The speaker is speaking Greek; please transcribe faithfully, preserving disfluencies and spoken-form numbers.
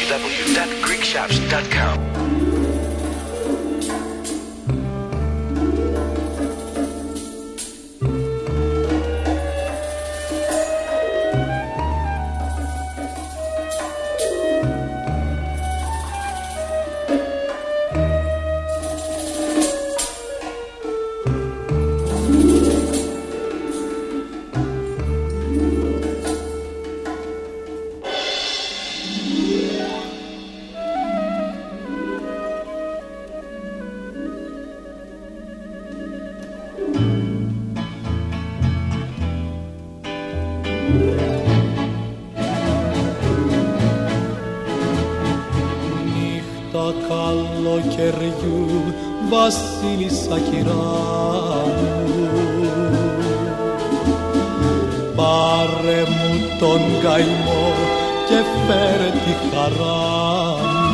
w dot greek shops dot com. Καλοκαιριού, βασίλισσα κυρά μου, πάρε μου τον καημό και φέρε τη χαρά μου.